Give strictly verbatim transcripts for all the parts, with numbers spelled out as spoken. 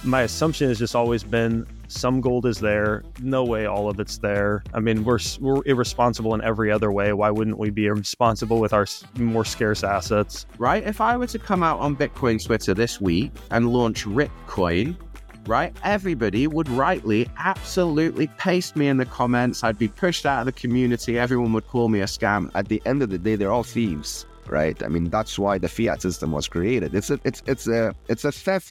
my assumption has just always been some gold is there. No way all of it's there. I mean, we're we're irresponsible in every other way. Why wouldn't we be responsible with our more scarce assets? Right? If I were to come out on Bitcoin Twitter this week and launch Ripcoin, right, everybody would rightly absolutely paste me in the comments. I'd be pushed out of the community. Everyone would call me a scam. At the end of the day, they're all thieves, right? I mean, that's why the fiat system was created. It's a, it's, it's a, it's a theft.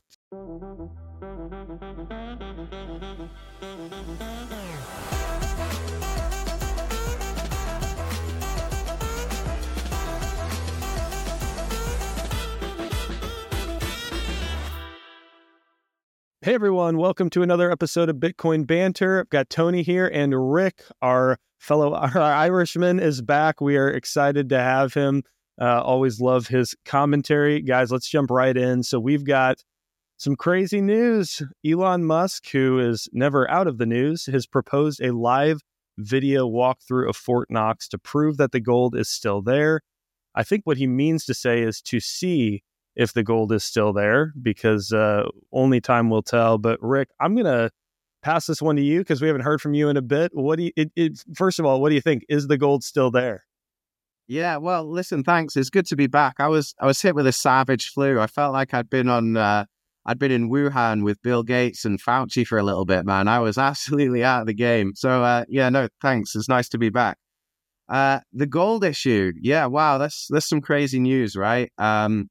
Hey everyone, welcome to another episode of Bitcoin Banter. I've got Tony here, and Rick, our fellow our Irishman, is back. We are excited to have him. Uh, always love his commentary. Guys, let's jump right in. So we've got some crazy news. Elon Musk, who is never out of the news, has proposed a live video walkthrough of Fort Knox to prove that the gold is still there. I think what he means to say is to see if the gold is still there, because uh, only time will tell. But Rick, I'm going to pass this one to you because we haven't heard from you in a bit. What do you, it, it, first of all, what do you think? Is the gold still there? Yeah, well, listen, thanks. It's good to be back. I was I was hit with a savage flu. I felt like I'd been on, uh, I'd been in Wuhan with Bill Gates and Fauci for a little bit, man. I was absolutely out of the game. So uh, yeah, no, thanks. It's nice to be back. Uh, the gold issue, yeah, wow, that's that's some crazy news, right? Um,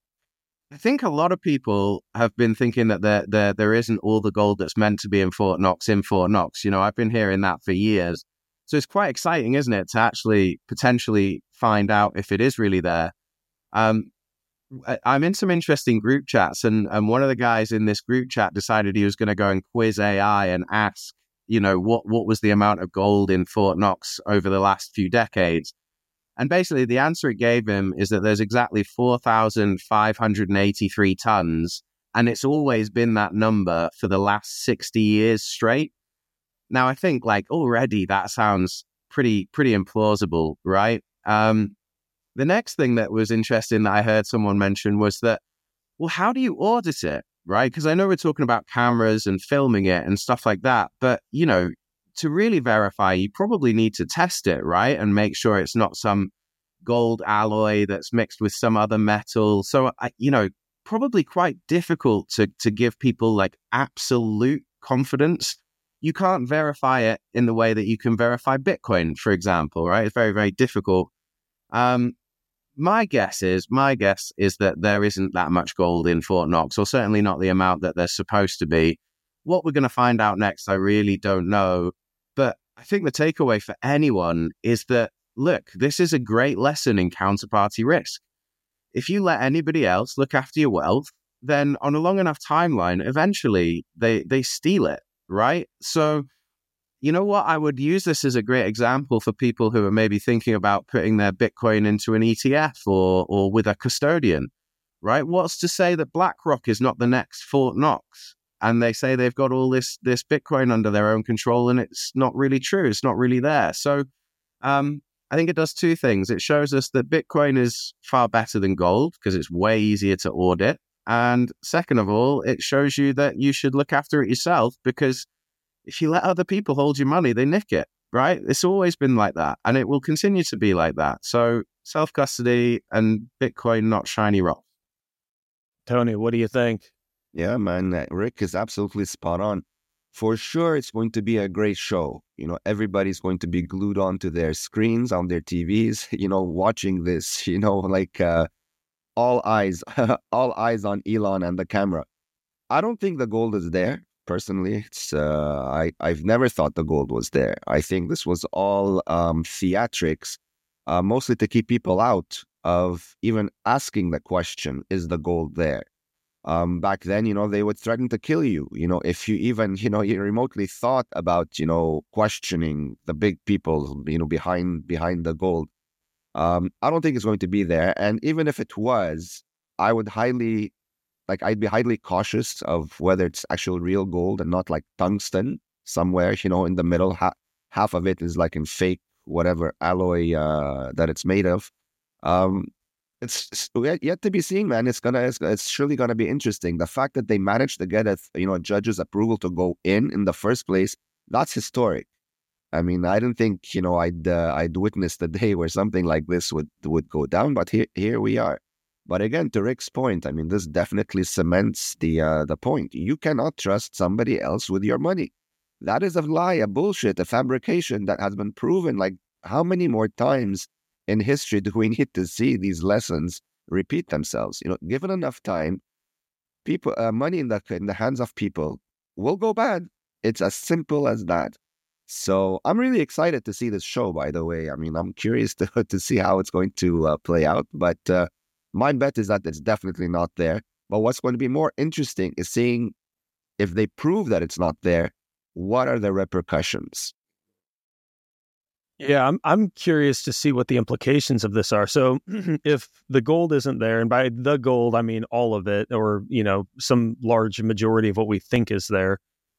I think a lot of people have been thinking that there, there there isn't all the gold that's meant to be in Fort Knox in Fort Knox. You know, I've been hearing that for years. So it's quite exciting, isn't it, to actually potentially find out if it is really there. Um, I'm in some interesting group chats, and, and one of the guys in this group chat decided he was going to go and quiz A I and ask, you know, what, what was the amount of gold in Fort Knox over the last few decades. And basically, the answer it gave him is that there's exactly four thousand five hundred eighty-three tons, and it's always been that number for the last sixty years straight. Now, I think, like, already that sounds pretty, pretty implausible, right? Um, the next thing that was interesting that I heard someone mention was that, well, how do you audit it, right? Because I know we're talking about cameras and filming it and stuff like that, but, you know, to really verify, you probably need to test it, right? And make sure it's not some gold alloy that's mixed with some other metal. So, you know, probably quite difficult to, to give people like absolute confidence. You can't verify it in the way that you can verify Bitcoin, for example, right? It's very, very difficult. Um, my guess is, my guess is that there isn't that much gold in Fort Knox, or certainly not the amount that there's supposed to be. What we're going to find out next, I really don't know. But I think the takeaway for anyone is that, look, this is a great lesson in counterparty risk. If you let anybody else look after your wealth, then on a long enough timeline, eventually they, they steal it, right? So, you know what? I would use this as a great example for people who are maybe thinking about putting their Bitcoin into an E T F or or with a custodian, right? What's to say that BlackRock is not the next Fort Knox? And they say they've got all this this Bitcoin under their own control, and it's not really true. It's not really there. So um, I think it does two things. It shows us that Bitcoin is far better than gold because it's way easier to audit. And second of all, it shows you that you should look after it yourself, because if you let other people hold your money, they nick it, right? It's always been like that, and it will continue to be like that. So self-custody and Bitcoin, not shiny rock. Tony, what do you think? Yeah, man, Rick is absolutely spot on. For sure, it's going to be a great show. You know, everybody's going to be glued onto their screens, on their T Vs, you know, watching this, you know, like uh, all eyes, all eyes on Elon and the camera. I don't think the gold is there. Personally, it's uh, I, I've never thought the gold was there. I think this was all um, theatrics, uh, mostly to keep people out of even asking the question, is the gold there? Um, back then, you know, they would threaten to kill you, you know, if you even, you know, you remotely thought about, you know, questioning the big people, you know, behind behind the gold. Um, I don't think it's going to be there. And even if it was, I would highly, like, I'd be highly cautious of whether it's actual real gold and not like tungsten somewhere, you know, in the middle. Ha- half of it is like in fake, whatever alloy uh, that it's made of. Um, It's, it's yet yet to be seen, man. It's gonna, it's, it's surely gonna be interesting. The fact that they managed to get a, you know, a judge's approval to go in in the first place, that's historic. I mean, I didn't think, you know, I'd uh, I'd witness the day where something like this would would go down, but here here we are. But again, to Rick's point, I mean, this definitely cements the uh, the point. You cannot trust somebody else with your money. That is a lie, a bullshit, a fabrication that has been proven. Like, how many more times in history do we need to see these lessons repeat themselves? You know, given enough time, people, uh, money in the in the hands of people will go bad. It's as simple as that. So I'm really excited to see this show, by the way. I mean, I'm curious to, to see how it's going to uh, play out. But uh, my bet is that it's definitely not there. But what's going to be more interesting is seeing if they prove that it's not there, what are the repercussions? Yeah, I'm I'm curious to see what the implications of this are. So if the gold isn't there, and by the gold, I mean all of it, or, you know, some large majority of what we think is there,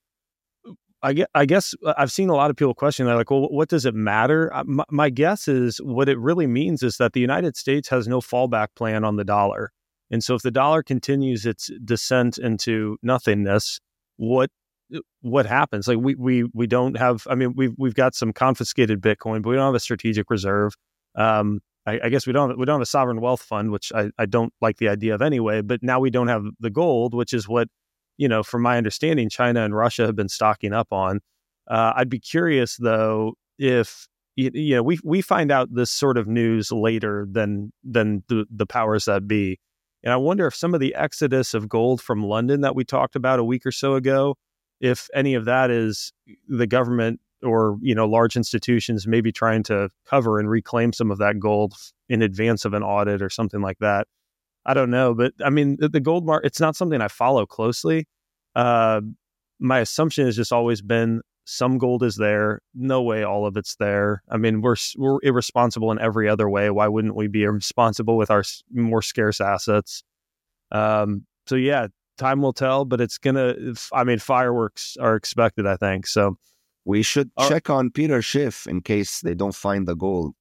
I guess, I guess I've seen a lot of people question, they're like, well, what does it matter? My, my guess is what it really means is that the United States has no fallback plan on the dollar. And so if the dollar continues its descent into nothingness, what what happens? Like we we we don't have, I mean, we've we've got some confiscated Bitcoin, but we don't have a strategic reserve. Um, I, I guess we don't we don't have a sovereign wealth fund, which I, I don't like the idea of anyway. But now we don't have the gold, which is what, you know, from my understanding, China and Russia have been stocking up on. Uh, I'd be curious, though, if, you, you know, we we find out this sort of news later than than the, the powers that be. And I wonder if some of the exodus of gold from London that we talked about a week or so ago, if any of that is the government or, you know, large institutions maybe trying to cover and reclaim some of that gold in advance of an audit or something like that. I don't know, but I mean, the, the gold market, it's not something I follow closely. Uh, my assumption has just always been some gold is there. No way all of it's there. I mean, we're we're irresponsible in every other way. Why wouldn't we be irresponsible with our more scarce assets? Um, so yeah, time will tell, but it's gonna, I mean, fireworks are expected, I think. So we should uh, check on Peter Schiff in case they don't find the gold.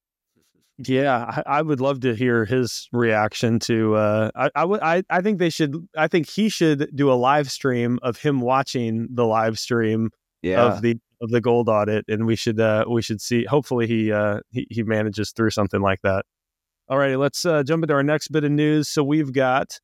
Yeah, I, I would love to hear his reaction to. Uh, I, I would. I, I think they should. I think he should do a live stream of him watching the live stream yeah. of the of the gold audit, and we should. Uh, we should see. Hopefully, he uh, he he manages through something like that. All righty, let's uh, jump into our next bit of news. So we've got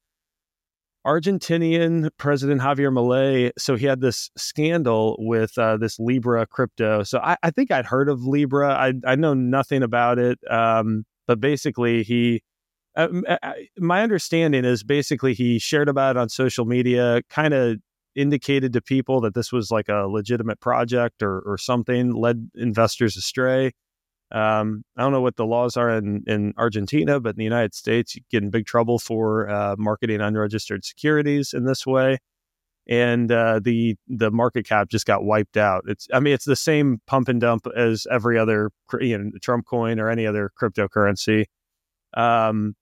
Argentinian President Javier Milei. So he had this scandal with uh, this Libra crypto. So I, I think I'd heard of Libra. I I know nothing about it. Um, but basically he, uh, my understanding is basically he shared about it on social media, kind of indicated to people that this was like a legitimate project or or something, led investors astray. Um, I don't know what the laws are in, in Argentina, but in the United States, you get in big trouble for uh, marketing unregistered securities in this way. And uh, the the market cap just got wiped out. It's I mean, it's the same pump and dump as every other, you know, Trump coin or any other cryptocurrency. Um,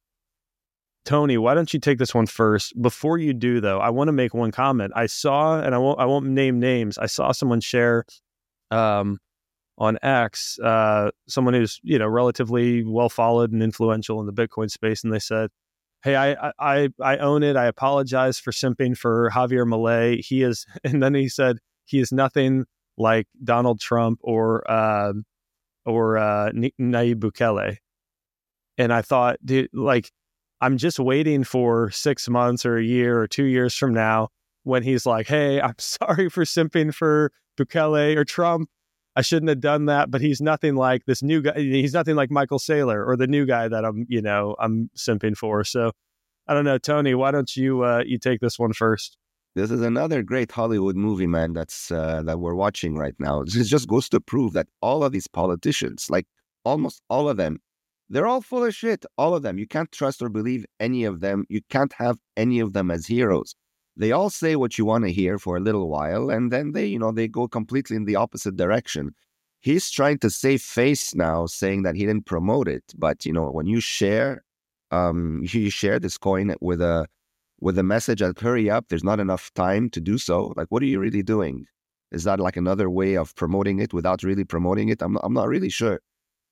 Tony, why don't you take this one first? Before you do, though, I want to make one comment. I saw, and I won't I won't name names. I saw someone share. Um, on X, uh, someone who's, you know, relatively well followed and influential in the Bitcoin space. And they said, hey, I, I, I own it. I apologize for simping for Javier Milei. He is, and then he said, he is nothing like Donald Trump or, uh, or uh, Nayib Bukele. And I thought, dude, like, I'm just waiting for six months or a year or two years from now when he's like, hey, I'm sorry for simping for Bukele or Trump. I shouldn't have done that, but he's nothing like this new guy. He's nothing like Michael Saylor or the new guy that I'm, you know, I'm simping for. So I don't know, Tony, why don't you, uh, you take this one first? This is another great Hollywood movie, man, that's, uh, that we're watching right now. It just goes to prove that all of these politicians, like almost all of them, they're all full of shit. All of them. You can't trust or believe any of them. You can't have any of them as heroes. They all say what you want to hear for a little while, and then they, you know, they go completely in the opposite direction. He's trying to save face now, saying that he didn't promote it. But, you know, when you share, um, you share this coin with a with a message that hurry up, there's not enough time to do so. Like, what are you really doing? Is that like another way of promoting it without really promoting it? I'm I'm not really sure.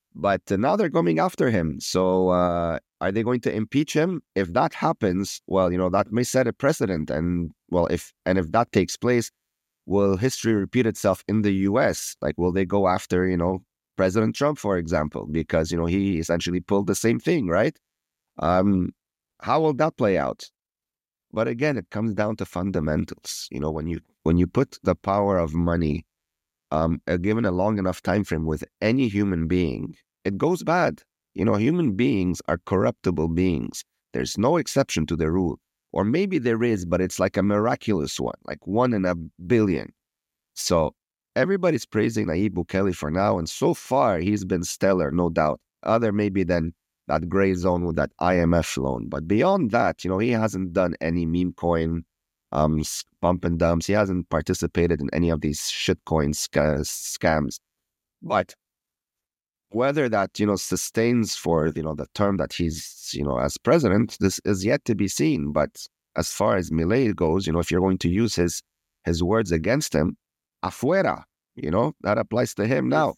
But uh, now they're coming after him. So uh, are they going to impeach him? If that happens, well, you know, that may set a precedent. And well, if and if that takes place, will history repeat itself in the U S? Like, will they go after, you know, President Trump, for example, because, you know, he essentially pulled the same thing, right? Um, how will that play out? But again, it comes down to fundamentals. You know, when you when you put the power of money, um, uh, given a long enough time frame with any human being, it goes bad. You know, human beings are corruptible beings. There's no exception to the rule. Or maybe there is, but it's like a miraculous one, like one in a billion. So everybody's praising Nayib Bukele for now, and so far he's been stellar, no doubt. Other maybe than that gray zone with that I M F loan. But beyond that, you know, he hasn't done any meme coin um, pump and dumps. He hasn't participated in any of these shit coin sc- scams. But whether that, you know, sustains for, you know, the term that he's, you know, as president, this is yet to be seen. But as far as Milei goes, you know, if you're going to use his his words against him, afuera, you know, that applies to him now.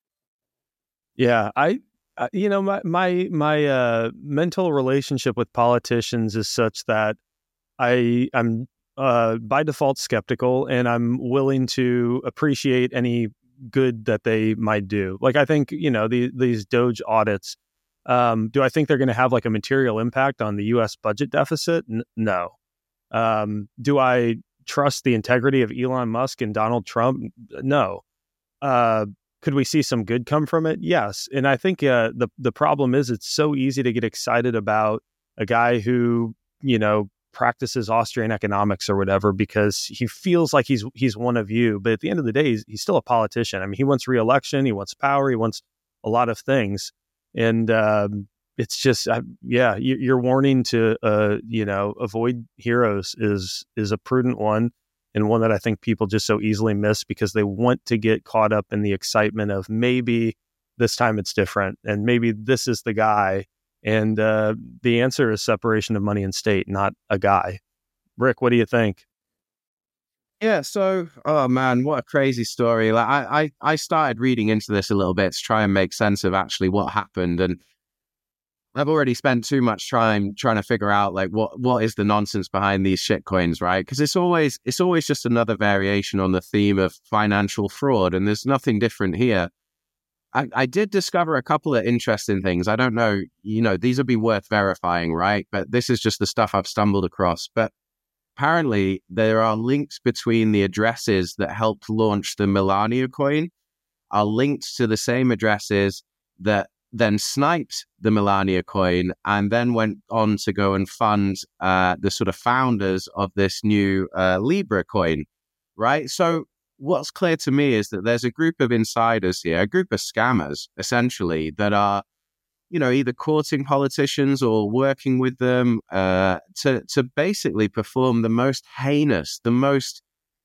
Yeah, I, uh, you know, my my my uh, mental relationship with politicians is such that I I'm uh, by default skeptical, and I'm willing to appreciate any good that they might do. Like, I think, you know, the, these Doge audits, um, do I think they're going to have like a material impact on the U S budget deficit? N- no. Um, do I trust the integrity of Elon Musk and Donald Trump? No. Uh, could we see some good come from it? Yes. And I think uh, the the problem is it's so easy to get excited about a guy who, you know, practices Austrian economics or whatever because he feels like he's he's one of you. But at the end of the day, he's, he's still a politician. I mean, he wants re-election, he wants power, he wants a lot of things. And um, it's just, uh, yeah, you, your warning to, uh, you know, avoid heroes is is a prudent one, and one that I think people just so easily miss because they want to get caught up in the excitement of maybe this time it's different and maybe this is the guy. And uh, the answer is separation of money and state, not a guy. Rick, what do you think? Yeah, so, oh man, what a crazy story. Like, I, I, I started reading into this a little bit to try and make sense of actually what happened. And I've already spent too much time trying to figure out, like, what, what is the nonsense behind these shitcoins, right? Because it's always, it's always just another variation on the theme of financial fraud. And there's nothing different here. I, I did discover a couple of interesting things. I don't know, you know, these would be worth verifying, right? But this is just the stuff I've stumbled across. But apparently there are links between the addresses that helped launch the Melania coin are linked to the same addresses that then sniped the Melania coin and then went on to go and fund uh, the sort of founders of this new uh, Libra coin, right? So what's clear to me is that there's a group of insiders here, a group of scammers, essentially, that are, you know, either courting politicians or working with them uh, to to basically perform the most heinous, the most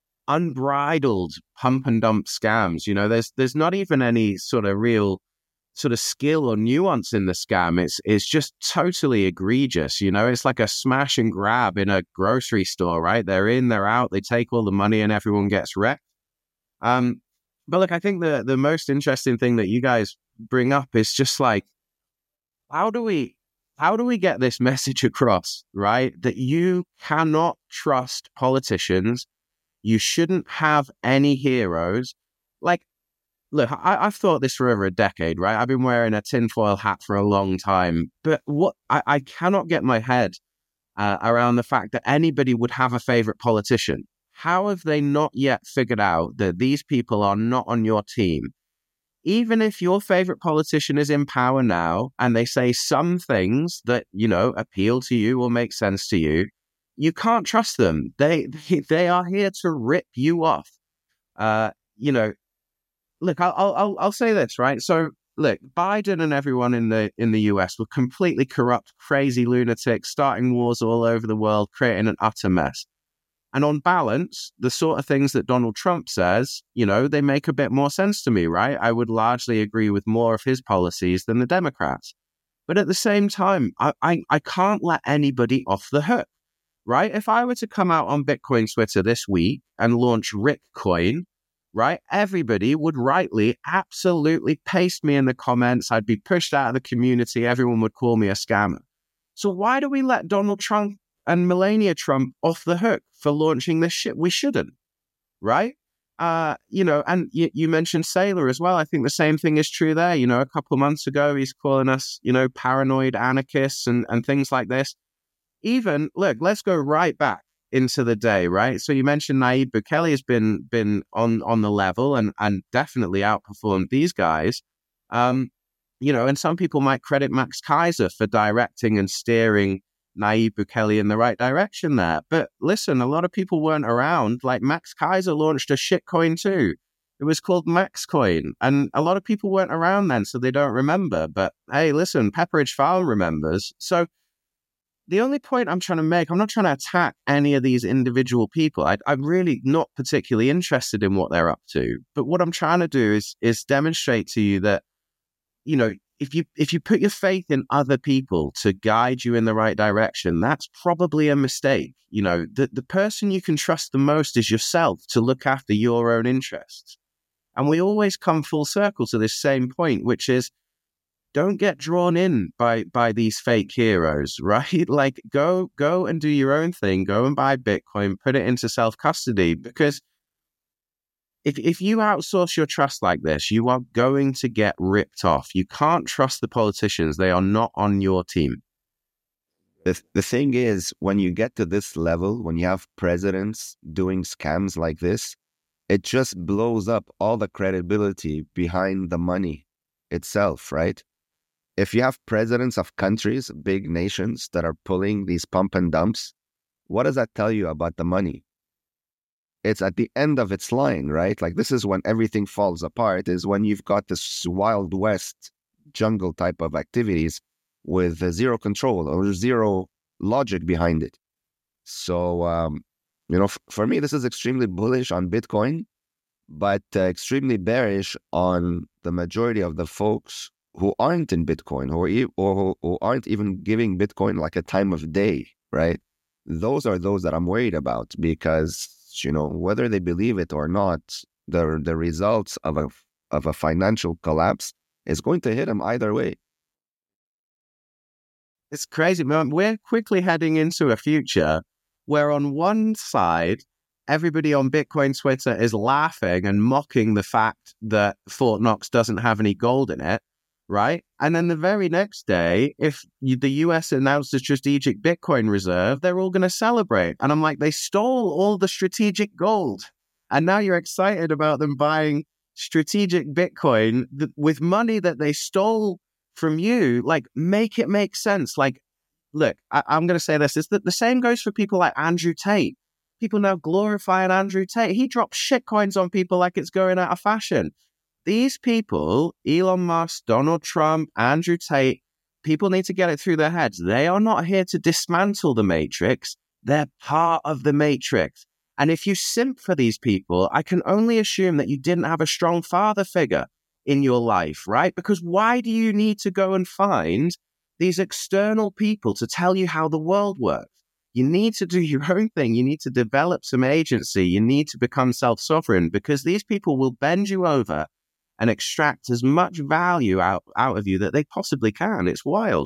unbridled pump and dump scams. You know, there's there's not even any sort of real sort of skill or nuance in the scam. It's it's just totally egregious. You know, it's like a smash and grab in a grocery store, right? They're in, they're out, they take all the money and everyone gets wrecked. Um, but look, I think the, the most interesting thing that you guys bring up is just like, how do we, how do we get this message across, right? That you cannot trust politicians. You shouldn't have any heroes. Like, look, I, I've thought this for over a decade, right? I've been wearing a tinfoil hat for a long time, but what I, I cannot get my head uh, around the fact that anybody would have a favorite politician. How have they not yet figured out that these people are not on your team? Even if your favorite politician is in power now and they say some things that, you know, appeal to you or make sense to you, you can't trust them. They they are here to rip you off. Uh, you know, look, I'll I'll I'll say this, right? So, look, Biden and everyone in the in the U S were completely corrupt, crazy lunatics, starting wars all over the world, creating an utter mess. And on balance, the sort of things that Donald Trump says, you know, they make a bit more sense to me, right? I would largely agree with more of his policies than the Democrats. But at the same time, I, I, I can't let anybody off the hook, right? If I were to come out on Bitcoin Twitter this week and launch Rick Coin, right? Everybody would rightly, absolutely paste me in the comments. I'd be pushed out of the community. Everyone would call me a scammer. So why do we let Donald Trump and Melania Trump off the hook for launching this shit? We shouldn't, right? Uh, you know, and you, you mentioned Saylor as well. I think the same thing is true there. You know, a couple of months ago, he's calling us, you know, paranoid anarchists and, and things like this. Even, look, let's go right back into the day, right? So you mentioned Nayib Bukele has been been on, on the level and, and definitely outperformed these guys. Um, you know, and some people might credit Max Kaiser for directing and steering Nayib Bukele in the right direction there. But listen, a lot of people weren't around. Like Max Kaiser launched a shitcoin too. It was called Maxcoin. And a lot of people weren't around then, so they don't remember. But hey, listen, Pepperidge Farm remembers. So the only point I'm trying to make, I'm not trying to attack any of these individual people. I, I'm really not particularly interested in what they're up to. But what I'm trying to do is is demonstrate to you that, you know, if you if you put your faith in other people to guide you in the right direction, that's probably a mistake. You know, the, the person you can trust the most is yourself to look after your own interests. And we always come full circle to this same point, which is, don't get drawn in by by these fake heroes, right? Like, go go and do your own thing. Go and buy Bitcoin, put it into self-custody. Because if if you outsource your trust like this, you are going to get ripped off. You can't trust the politicians. They are not on your team. The, the thing is, when you get to this level, when you have presidents doing scams like this, it just blows up all the credibility behind the money itself, right? If you have presidents of countries, big nations that are pulling these pump and dumps, what does that tell you about the money? It's at the end of its line, right? Like, this is when everything falls apart, is when you've got this Wild West jungle type of activities with uh, zero control or zero logic behind it. So, um, you know, f- for me, this is extremely bullish on Bitcoin, but uh, extremely bearish on the majority of the folks who aren't in Bitcoin, who are e- or who, who aren't even giving Bitcoin like a time of day, right? Those are those that I'm worried about, because, you know, whether they believe it or not, the the results of a of a financial collapse is going to hit them either way. It's crazy, man. We're quickly heading into a future where on one side, everybody on Bitcoin Twitter is laughing and mocking the fact that Fort Knox doesn't have any gold in it, right? And then the very next day, if you, the U S announced a strategic Bitcoin reserve, they're all going to celebrate. And I'm like, they stole all the strategic gold. And now you're excited about them buying strategic Bitcoin th- with money that they stole from you. Like, make it make sense. Like, look, I- I'm going to say this. It's the, the same goes for people like Andrew Tate. People now glorifying Andrew Tate. He drops shitcoins on people like it's going out of fashion. These people, Elon Musk, Donald Trump, Andrew Tate, people need to get it through their heads. They are not here to dismantle the matrix. They're part of the matrix. And if you simp for these people, I can only assume that you didn't have a strong father figure in your life, right? Because why do you need to go and find these external people to tell you how the world works? You need to do your own thing. You need to develop some agency. You need to become self-sovereign, because these people will bend you over and extract as much value out, out of you that they possibly can. It's wild.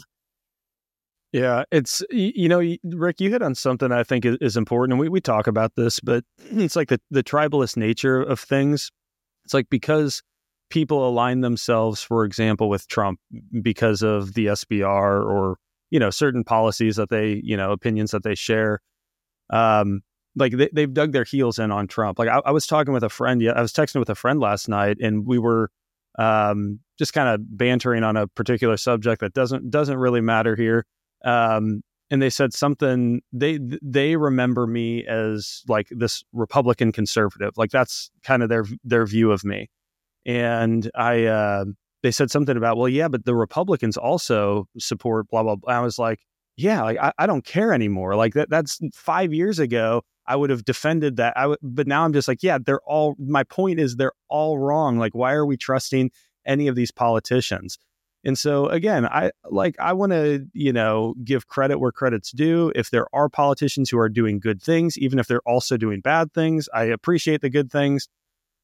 Yeah, it's, you know, Rick, you hit on something I think is, is important. And we, we talk about this, but it's like the, the tribalist nature of things. It's like, because people align themselves, for example, with Trump because of the S B R or, you know, certain policies that they, you know, opinions that they share. Um, like they, they've dug their heels in on Trump. Like I, I was talking with a friend, yeah, I was texting with a friend last night, and we were um, just kind of bantering on a particular subject that doesn't doesn't really matter here. Um, and they said something, they they remember me as like this Republican conservative. Like that's kind of their their view of me. And I uh, they said something about, well, yeah, but the Republicans also support blah, blah, blah. I was like, yeah, like I, I don't care anymore. Like that that's five years ago. I would have defended that. I w- but now I'm just like, yeah, they're all, my point is they're all wrong. Like, why are we trusting any of these politicians? And so again, I like, I want to, you know, give credit where credit's due. If there are politicians who are doing good things, even if they're also doing bad things, I appreciate the good things.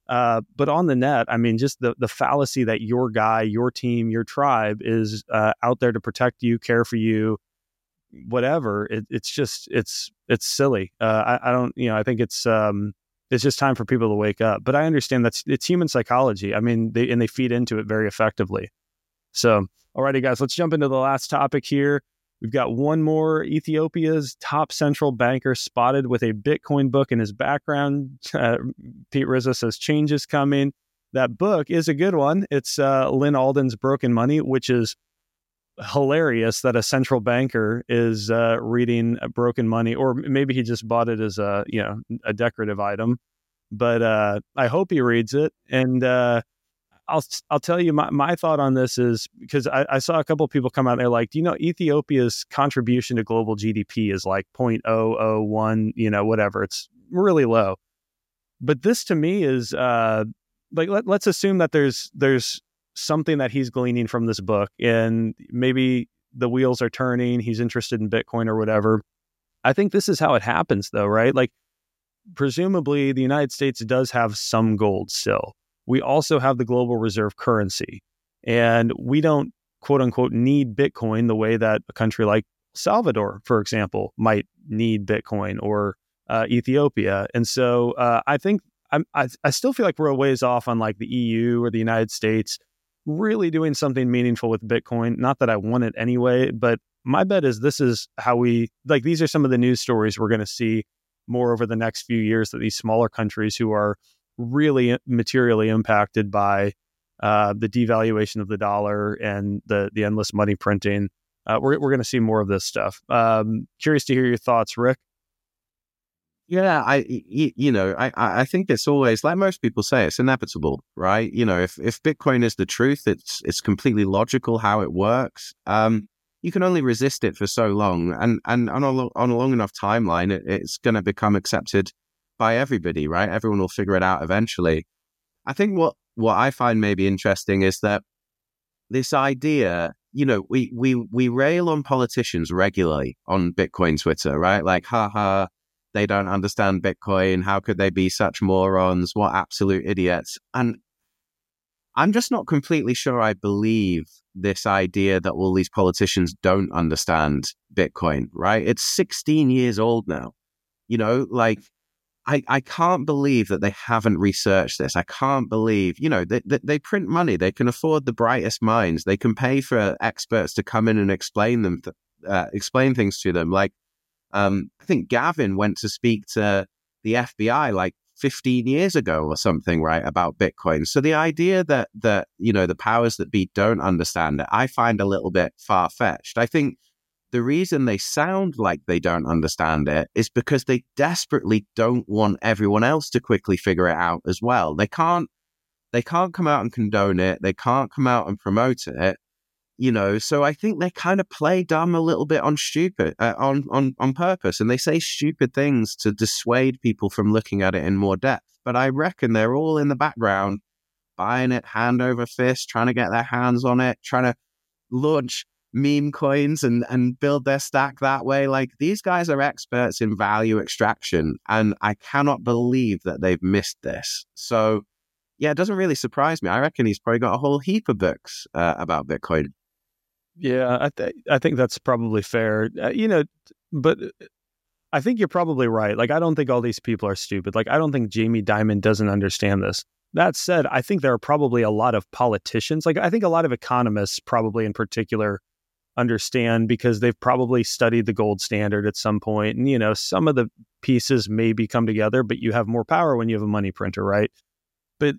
Uh, but on the net, I mean, just the the fallacy that your guy, your team, your tribe is uh, out there to protect you, care for you, whatever. It, it's just it's it's silly. Uh, I, I don't, you know, I think it's um, it's just time for people to wake up. But I understand that's it's human psychology. I mean, they and they feed into it very effectively. So, alrighty, guys, let's jump into the last topic here. We've got one more. Ethiopia's top central banker spotted with a Bitcoin book in his background. Uh, Pete Rizzo says changes coming. That book is a good one. It's uh, Lynn Alden's Broken Money, which is hilarious that a central banker is uh, reading Broken Money, or maybe he just bought it as a, you know, a decorative item. But uh, I hope he reads it. And uh, I'll I'll tell you my, my thought on this is because I, I saw a couple of people come out and they're like, do you know Ethiopia's contribution to global G D P is like zero point zero zero one, you know, whatever. It's really low. But this to me is uh, like, let, let's assume that there's there's something that he's gleaning from this book and maybe the wheels are turning. He's interested in Bitcoin or whatever. I think this is how it happens though, right? Like presumably the United States does have some gold still. We also have the global reserve currency, and we don't, quote unquote, need Bitcoin the way that a country like Salvador, for example, might need Bitcoin, or uh, Ethiopia. And so uh, I think I'm, I, I still feel like we're a ways off on like the E U or the United States really doing something meaningful with Bitcoin. Not that I want it anyway, but my bet is this is how we, like, these are some of the news stories we're going to see more over the next few years, that these smaller countries who are really materially impacted by uh, the devaluation of the dollar and the the endless money printing. Uh, we're we're going to see more of this stuff. Um, curious to hear your thoughts, Rick. Yeah, I you know I I think it's always, like most people say, it's inevitable, right? You know, if if Bitcoin is the truth, it's it's completely logical how it works. Um, you can only resist it for so long, and and on a on a long enough timeline, it, it's going to become accepted by everybody, right? Everyone will figure it out eventually. I think what, what I find maybe interesting is that this idea, you know, we, we, we rail on politicians regularly on Bitcoin Twitter, right? Like, haha, they don't understand Bitcoin. How could they be such morons? What absolute idiots. And I'm just not completely sure I believe this idea that all these politicians don't understand Bitcoin, right? It's sixteen years old now, you know, like, I, I can't believe that they haven't researched this. I can't believe, you know, they, they, they print money. They can afford the brightest minds. They can pay for experts to come in and explain them, th- uh, explain things to them. Like, um, I think Gavin went to speak to the F B I like fifteen years ago or something, right, about Bitcoin. So the idea that, that, you know, the powers that be don't understand it, I find a little bit far-fetched. I think the reason they sound like they don't understand it is because they desperately don't want everyone else to quickly figure it out as well. They can't, they can't come out and condone it. They can't come out and promote it, you know. So I think they kind of play dumb a little bit on stupid, uh, on on on purpose, and they say stupid things to dissuade people from looking at it in more depth. But I reckon they're all in the background, buying it hand over fist, trying to get their hands on it, trying to launch meme coins and, and build their stack that way. Like, these guys are experts in value extraction, and I cannot believe that they've missed this. So yeah, it doesn't really surprise me. I reckon he's probably got a whole heap of books uh, about Bitcoin. Yeah, I, th- I think that's probably fair. Uh, you know, but I think you're probably right. Like, I don't think all these people are stupid. Like, I don't think Jamie Dimon doesn't understand this. That said, I think there are probably a lot of politicians. Like, I think a lot of economists probably in particular understand, because they've probably studied the gold standard at some point. And, you know, some of the pieces maybe come together, but you have more power when you have a money printer, right? But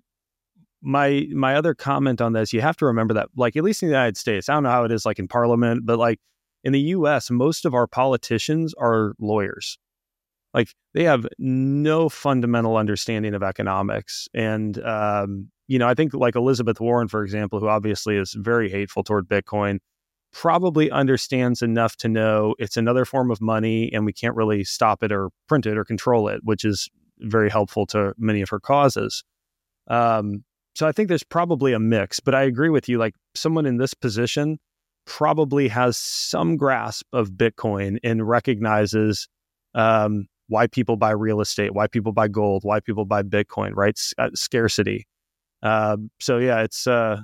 my my other comment on this, you have to remember that, like, at least in the United States, I don't know how it is like in Parliament, but like in the U S, most of our politicians are lawyers. Like, they have no fundamental understanding of economics. And, um, you know, I think like Elizabeth Warren, for example, who obviously is very hateful toward Bitcoin, probably understands enough to know it's another form of money and we can't really stop it or print it or control it, which is very helpful to many of her causes. Um, so I think there's probably a mix, but I agree with you. Like, someone in this position probably has some grasp of Bitcoin and recognizes, um, why people buy real estate, why people buy gold, why people buy Bitcoin, right? S- uh, scarcity. Uh, so yeah, it's uh,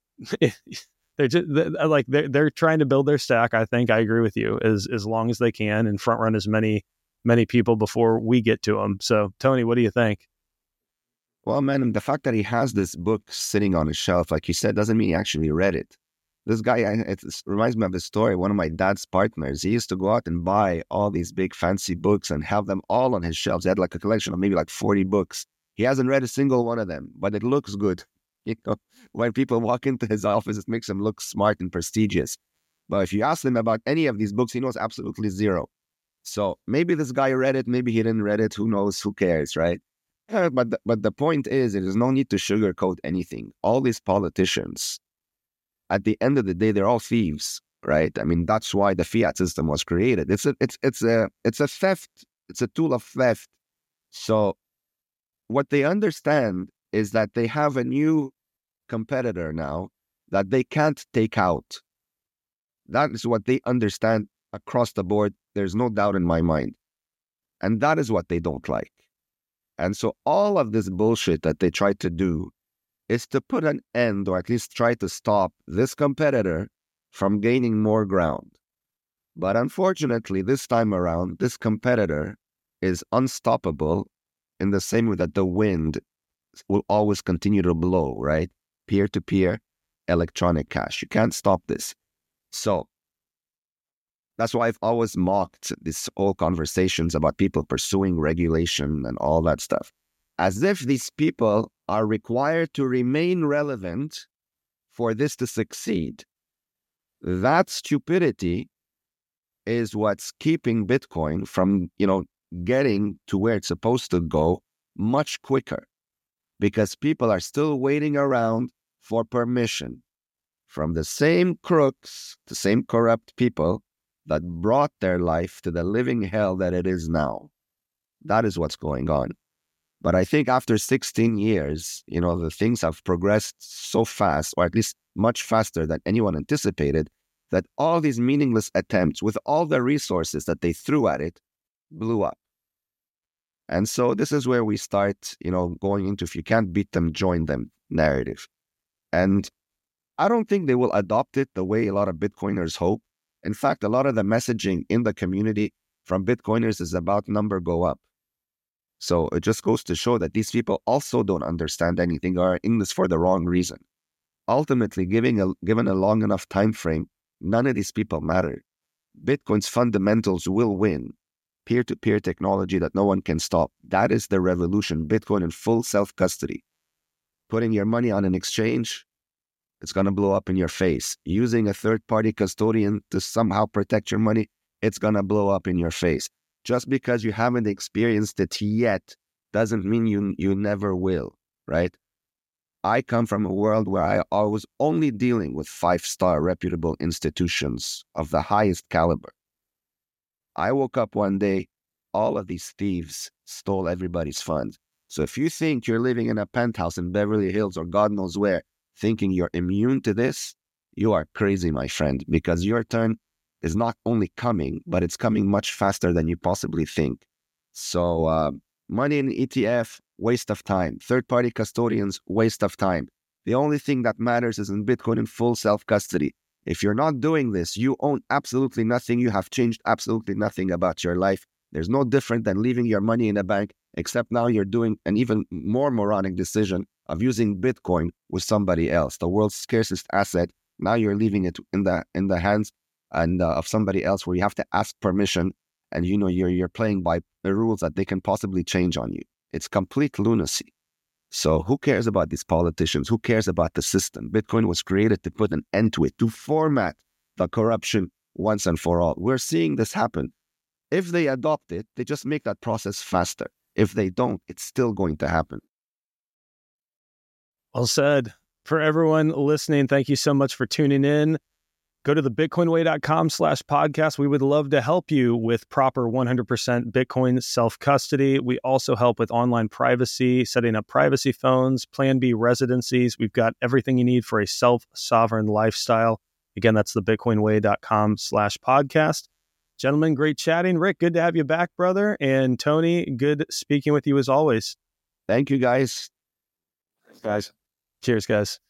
they're just they're, like they're, they're trying to build their stack. I think I agree with you as as long as they can and front run as many many people before we get to them. So Tony, what do you think? Well, man, the fact that he has this book sitting on his shelf, like you said, doesn't mean he actually read it. This guy, it reminds me of the story. One of my dad's partners, he used to go out and buy all these big fancy books and have them all on his shelves. He had like a collection of maybe like forty books. He hasn't read a single one of them, but it looks good. You know, when people walk into his office, it makes him look smart and prestigious. But if you ask him about any of these books, he knows absolutely zero. So maybe this guy read it, maybe he didn't read it. Who knows? Who cares, right? Uh, but the, but the point is, there is no need to sugarcoat anything. All these politicians, at the end of the day, they're all thieves, right? I mean, that's why the fiat system was created. It's a it's it's a it's a theft. It's a tool of theft. So what they understand is that they have a new competitor now that they can't take out. That is what they understand across the board. There's no doubt in my mind. And that is what they don't like. And so all of this bullshit that they try to do is to put an end, or at least try to stop this competitor from gaining more ground. But unfortunately, this time around, this competitor is unstoppable in the same way that the wind will always continue to blow, right? Peer-to-peer electronic cash. You can't stop this. So that's why I've always mocked these whole conversations about people pursuing regulation and all that stuff, as if these people are required to remain relevant for this to succeed. That stupidity is what's keeping Bitcoin from, you know, getting to where it's supposed to go much quicker, because people are still waiting around for permission from the same crooks, the same corrupt people that brought their life to the living hell that it is now. That is what's going on. But I think after sixteen years, you know, the things have progressed so fast, or at least much faster than anyone anticipated, that all these meaningless attempts with all the resources that they threw at it blew up. And so this is where we start, you know, going into, if you can't beat them, join them narrative. And I don't think they will adopt it the way a lot of Bitcoiners hope. In fact, a lot of the messaging in the community from Bitcoiners is about number go up. So it just goes to show that these people also don't understand anything, or are in this for the wrong reason. Ultimately, giving a, given a long enough time frame, none of these people matter. Bitcoin's fundamentals will win. Peer-to-peer technology that no one can stop. That is the revolution. Bitcoin in full self-custody. Putting your money on an exchange, it's going to blow up in your face. Using a third-party custodian to somehow protect your money, it's going to blow up in your face. Just because you haven't experienced it yet doesn't mean you you never will, right? I come from a world where I, I was only dealing with five-star reputable institutions of the highest caliber. I woke up one day, all of these thieves stole everybody's funds. So if you think you're living in a penthouse in Beverly Hills or God knows where, thinking you're immune to this, you are crazy, my friend, because your turn is not only coming, but it's coming much faster than you possibly think. So uh, money in E T F, waste of time. Third-party custodians, waste of time. The only thing that matters is in Bitcoin in full self-custody. If you're not doing this, you own absolutely nothing. You have changed absolutely nothing about your life. There's no different than leaving your money in a bank, except now you're doing an even more moronic decision of using Bitcoin with somebody else, the world's scarcest asset. Now you're leaving it in the in the hands and uh, of somebody else, where you have to ask permission, and you know you're you're playing by the rules that they can possibly change on you. It's complete lunacy. So who cares about these politicians? Who cares about the system? Bitcoin was created to put an end to it, to format the corruption once and for all. We're seeing this happen. If they adopt it, they just make that process faster. If they don't, it's still going to happen. Well said. For everyone listening, thank you so much for tuning in. Go to the bitcoinway.com slash podcast. We would love to help you with proper one hundred percent Bitcoin self-custody. We also help with online privacy, setting up privacy phones, Plan B residencies. We've got everything you need for a self-sovereign lifestyle. Again, that's the bitcoinway.com slash podcast. Gentlemen, great chatting. Rick, good to have you back, brother. And Tony, good speaking with you as always. Thank you, guys. Thanks, guys. Cheers, guys.